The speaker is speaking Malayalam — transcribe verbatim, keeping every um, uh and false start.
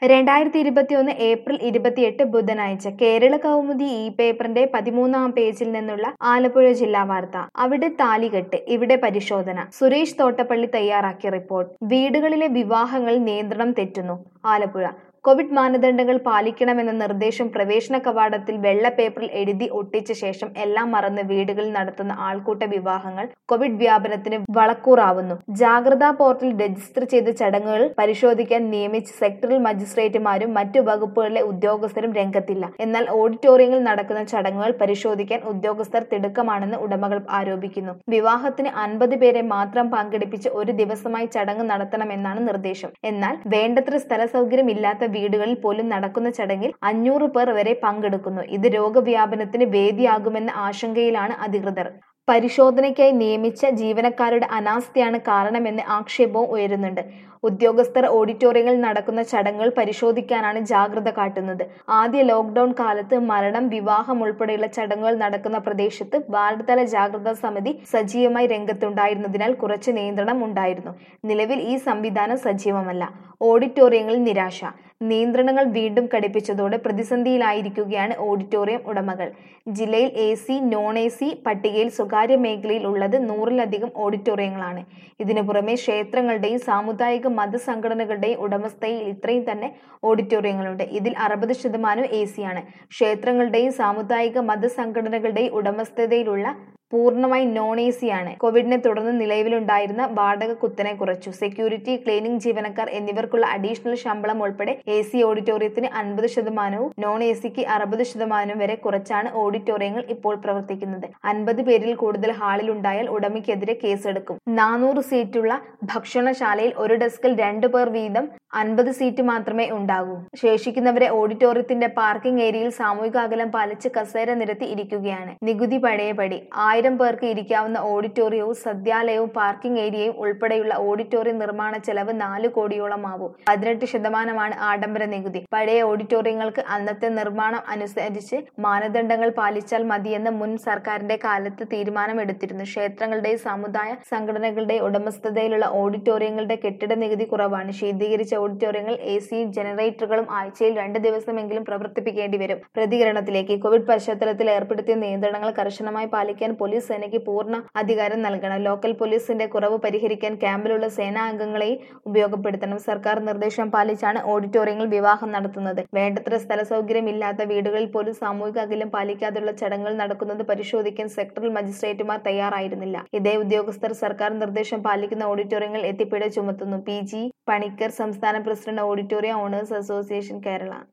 രണ്ടായിരത്തി ഇരുപത്തിയൊന്ന് ഏപ്രിൽ ഇരുപത്തിയെട്ട് ബുധനാഴ്ച കേരള കൗമുദി ഈ പേപ്പറിന്റെ പതിമൂന്നാം പേജിൽ നിന്നുള്ള ആലപ്പുഴ ജില്ലാ വാർത്ത. അവിടെ താലികെട്ട്, ഇവിടെ പരിശോധന. സുരേഷ് തോട്ടപ്പള്ളി തയ്യാറാക്കിയ റിപ്പോർട്ട്. വീടുകളിലെ വിവാഹങ്ങളിൽ നിയന്ത്രണം തെറ്റുന്നു. ആലപ്പുഴ. കോവിഡ് മാനദണ്ഡങ്ങൾ പാലിക്കണമെന്ന നിർദ്ദേശം പ്രവേശന കവാടത്തിൽ വെള്ള പേപ്പറിൽ എഴുതി ഒട്ടിച്ച ശേഷം എല്ലാം മറന്ന് വീടുകളിൽ നടത്തുന്ന ആൾക്കൂട്ട വിവാഹങ്ങൾ കോവിഡ് വ്യാപനത്തിന് വളക്കൂറാവുന്നു. ജാഗ്രതാ പോർട്ടൽ രജിസ്റ്റർ ചെയ്ത ചടങ്ങുകൾ പരിശോധിക്കാൻ നിയമിച്ച സെക്ടറൽ മജിസ്ട്രേറ്റുമാരും മറ്റു വകുപ്പുകളിലെ ഉദ്യോഗസ്ഥരും രംഗത്തില്ല. എന്നാൽ ഓഡിറ്റോറിയങ്ങളിൽ നടക്കുന്ന ചടങ്ങുകൾ പരിശോധിക്കാൻ ഉദ്യോഗസ്ഥർ തിടുക്കമാണെന്ന് ഉടമകൾ ആരോപിക്കുന്നു. വിവാഹത്തിന് അൻപത് പേരെ മാത്രം പങ്കെടുപ്പിച്ച് ഒരു ദിവസമായി ചടങ്ങ് നടത്തണമെന്നാണ് നിർദ്ദേശം. എന്നാൽ വേണ്ടത്ര സ്ഥല സൗകര്യം ഇല്ലാത്ത വീടുകളിൽ പോലും നടക്കുന്ന ചടങ്ങിൽ അഞ്ഞൂറ് പേർ വരെ പങ്കെടുക്കുന്നു. ഇത് രോഗവ്യാപനത്തിന് വേദിയാകുമെന്ന ആശങ്കയിലാണ് അധികൃതർ. പരിശോധനയ്ക്കായി നിയമിച്ച ജീവനക്കാരുടെ അനാസ്ഥയാണ് കാരണമെന്ന് ആക്ഷേപവും ഉയരുന്നുണ്ട്. ഉദ്യോഗസ്ഥർ ഓഡിറ്റോറിയങ്ങളിൽ നടക്കുന്ന ചടങ്ങുകൾ പരിശോധിക്കാനാണ് ജാഗ്രത കാട്ടുന്നത്. ആദ്യ ലോക്ക്ഡൌൺ കാലത്ത് മരണം, വിവാഹം ഉൾപ്പെടെയുള്ള ചടങ്ങുകൾ നടക്കുന്ന പ്രദേശത്ത് വാർഡ് തല ജാഗ്രതാ സമിതി സജീവമായി രംഗത്തുണ്ടായിരുന്നതിനാൽ കുറച്ച് നിയന്ത്രണം ഉണ്ടായിരുന്നു. നിലവിൽ ഈ സംവിധാനം സജീവമല്ല. ഓഡിറ്റോറിയങ്ങളിൽ നിരാശ. നിയന്ത്രണങ്ങൾ വീണ്ടും കടുപ്പിച്ചതോടെ പ്രതിസന്ധിയിലായിരിക്കുകയാണ് ഓഡിറ്റോറിയം ഉടമകൾ. ജില്ലയിൽ A C, non A C പട്ടികയിൽ സ്വകാര്യ മേഖലയിൽ ഉള്ളത് നൂറിലധികം ഓഡിറ്റോറിയങ്ങളാണ്. ഇതിനു പുറമെ ക്ഷേത്രങ്ങളുടെയും സാമുദായിക മതസംഘടനകളുടെയും ഉടമസ്ഥതയിൽ ഇത്രയും തന്നെ ഓഡിറ്റോറിയങ്ങളുണ്ട്. ഇതിൽ അറുപത് ശതമാനം എ സിയാണ്. ക്ഷേത്രങ്ങളുടെയും സാമുദായിക മതസംഘടനകളുടെയും ഉടമസ്ഥതയിലുള്ള പൂർണ്ണമായി നോൺ എ സി ആണ്. കോവിഡിനെ തുടർന്ന് നിലവിലുണ്ടായിരുന്ന വാടക കുത്തനെ കുറച്ചു. സെക്യൂരിറ്റി, ക്ലീനിംഗ് ജീവനക്കാർ എന്നിവർക്കുള്ള അഡീഷണൽ ശമ്പളം ഉൾപ്പെടെ എ സി ഓഡിറ്റോറിയത്തിന് അൻപത് ശതമാനവും നോൺ എ സിക്ക് അറുപത് ശതമാനവും വരെ കുറച്ചാണ് ഓഡിറ്റോറിയങ്ങൾ ഇപ്പോൾ പ്രവർത്തിക്കുന്നത്. അൻപത് പേരിൽ കൂടുതൽ ഹാളിൽ ഉണ്ടായാൽ ഉടമയ്ക്കെതിരെ കേസെടുക്കും. നാനൂറ് സീറ്റുള്ള ഭക്ഷണശാലയിൽ ഒരു ഡെസ്കിൽ രണ്ടു പേർ വീതം അൻപത് സീറ്റ് മാത്രമേ ഉണ്ടാകൂ. ശേഷിക്കുന്നവരെ ഓഡിറ്റോറിയത്തിന്റെ പാർക്കിംഗ് ഏരിയയിൽ സാമൂഹിക അകലം പാലിച്ച് കസേര നിരത്തി ഇരിക്കുകയാണ്. നികുതി പഴയപടി. ആയിരം പേർക്ക് ഇരിക്കാവുന്ന ഓഡിറ്റോറിയവും സദ്യാലയവും പാർക്കിംഗ് ഏരിയയും ഉൾപ്പെടെയുള്ള ഓഡിറ്റോറിയം നിർമ്മാണ ചെലവ് നാല് കോടിയോളം ആവും. പതിനെട്ട് ശതമാനമാണ് ആഡംബര നികുതി. പഴയ ഓഡിറ്റോറിയങ്ങൾക്ക് അന്നത്തെ നിർമ്മാണം അനുസരിച്ച് മാനദണ്ഡങ്ങൾ പാലിച്ചാൽ മതിയെന്ന് മുൻ സർക്കാരിന്റെ കാലത്ത് തീരുമാനമെടുത്തിരുന്നു. ക്ഷേത്രങ്ങളുടെയും സമുദായ സംഘടനകളുടെയും ഉടമസ്ഥതയിലുള്ള ഓഡിറ്റോറിയങ്ങളുടെ കെട്ടിട നികുതി കുറവാണ്. ശീതീകരിച്ച ഓഡിറ്റോറിയങ്ങൾ എ സിയും ജനറേറ്ററുകളും ആഴ്ചയിൽ രണ്ട് ദിവസമെങ്കിലും പ്രവർത്തിപ്പിക്കേണ്ടി വരും. പ്രതികരണത്തിലേക്ക്. കോവിഡ് പശ്ചാത്തലത്തിൽ ഏർപ്പെടുത്തിയ നിയന്ത്രണങ്ങൾ കർശനമായി പാലിക്കാൻ പോലീസ് സേനയ്ക്ക് പൂർണ്ണ അധികാരം നൽകണം. ലോക്കൽ പോലീസിന്റെ കുറവ് പരിഹരിക്കാൻ ക്യാമ്പിലുള്ള സേനാ അംഗങ്ങളെയും ഉപയോഗപ്പെടുത്തണം. സർക്കാർ നിർദ്ദേശം പാലിച്ചാണ് ഓഡിറ്റോറിയങ്ങൾ വിവാഹം നടത്തുന്നത്. വേണ്ടത്ര സ്ഥല സൗകര്യം ഇല്ലാത്ത വീടുകളിൽ പോലും സാമൂഹിക അകലം പാലിക്കാതെയുള്ള ചടങ്ങുകൾ നടക്കുന്നത് പരിശോധിക്കാൻ സെക്ടറൽ മജിസ്ട്രേറ്റുമാർ തയ്യാറായിരുന്നില്ല. ഇതേ ഉദ്യോഗസ്ഥർ സർക്കാർ നിർദ്ദേശം പാലിക്കുന്ന ഓഡിറ്റോറിയങ്ങൾ എത്തിപ്പിഴ ചുമത്തുന്നു. പി ജി പണിക്കർ, സംസ്ഥാന president, auditorium owners association, Kerala.